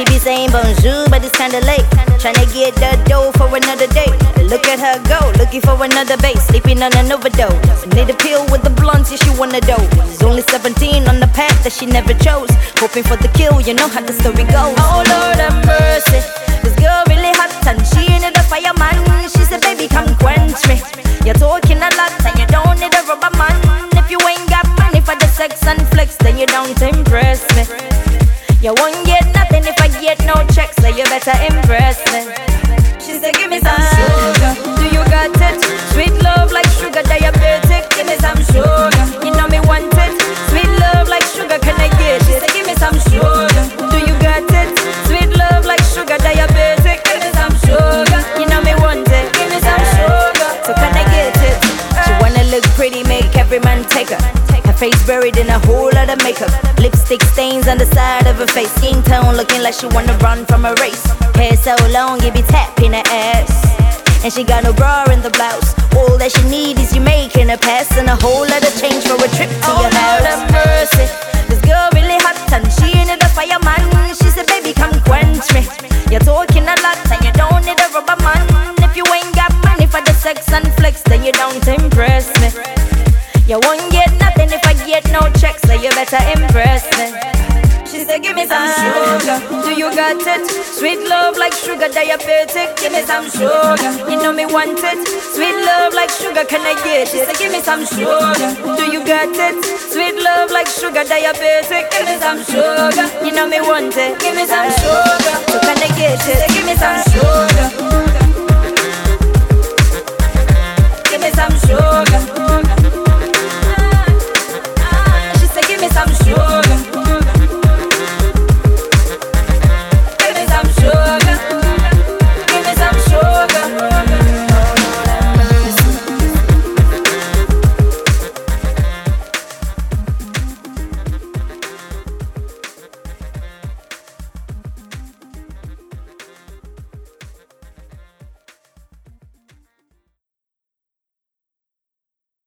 She be saying bonjour, but it's kinda late. Tryna get the dough for another day. Look at her go, looking for another base. Sleeping on an overdose. Need a pill with the blunts, yeah, she wanna dope. She's only 17 on the path that she never chose. Hoping for the kill, you know how the story goes. Oh Lord have mercy, this girl really hot and she need a fireman. She said, baby, come quench me. You're talking a lot and you don't need a rubber man. If you ain't got money for the sex and flex, then you don't impress me. You won't get nothing if I get no checks, so you better impress me. She said, give me some sugar. Do you got it? Sweet love like sugar, diabetic. Give me some sugar. You know me want it. Sweet love like sugar, can I get it? She said, give me some sugar. Do you got it? Sweet love like sugar, diabetic. Give me some sugar. You know me want it. Give me some sugar. So can I get it? She wanna look pretty, make every man take her. Her face buried in a whole lot of makeup. Lipstick stains on the side of her face. Skin tone looking like she wanna run from a race. Hair so long, it be tapping her ass. And she got no bra in the blouse. All that she need is you making a pass. And a whole lot of change for a trip to your house. Lord have mercy, this girl really hot and she need a fireman. She said, baby, come quench me. You're talking a lot and you don't need a rubber man. If you ain't got money for the sex and flex, then you don't impress me. You won't get nothing if I get no checks, so you better impress me. She said, give me some sugar. Do you got it? Sweet love like sugar, diabetic. Give me some sugar. You know me want it. Sweet love like sugar, can I get it? She said, give me some sugar. Do you got it? Sweet love like sugar, diabetic. Give me some sugar. You know me want it. Give me some sugar. So can I get it? Give me some sugar.